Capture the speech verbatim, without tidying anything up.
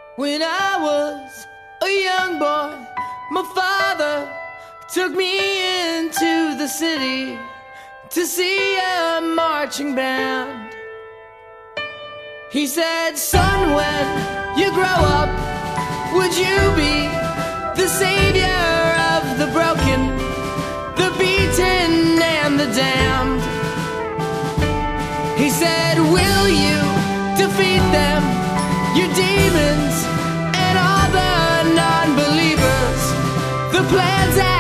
When I was a young boy, my father took me into the city to see a marching band. He said, son, when you grow up, would you be the savior of the broken, the beaten and the damned? He said, will you defeat them, your demons and all the non-believers, the plans